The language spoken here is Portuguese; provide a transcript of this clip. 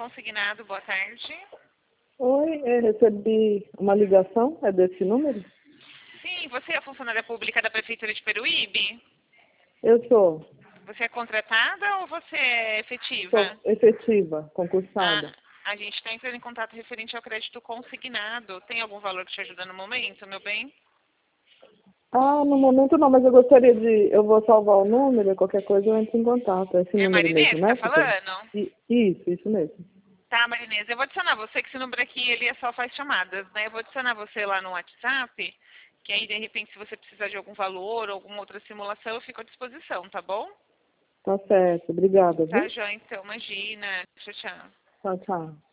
Consignado, boa tarde. Oi, eu recebi uma ligação, é desse número? Sim, você é a funcionária pública da Prefeitura de Peruíbe? Eu sou Você é contratada ou você é efetiva? efetiva, Ah, concursada. a gente está entrando em contato referente ao crédito consignado. Tem algum valor que te ajuda no momento, meu bem? Ah, no momento não, mas eu gostaria eu vou salvar o número, qualquer coisa eu entro em contato. É esse É número Marinês mesmo, que tá né? Que tem? falando? Isso mesmo. Tá, Marinês, eu vou adicionar você, que esse número aqui, ele só faz chamadas, né? Eu vou adicionar você lá no WhatsApp, que aí, de repente, se você precisar de algum valor ou alguma outra simulação, eu fico à disposição, tá bom? Tá certo, obrigada, Tá, viu? João, então, imagina. Tchau, tchau. Tchau, tchau.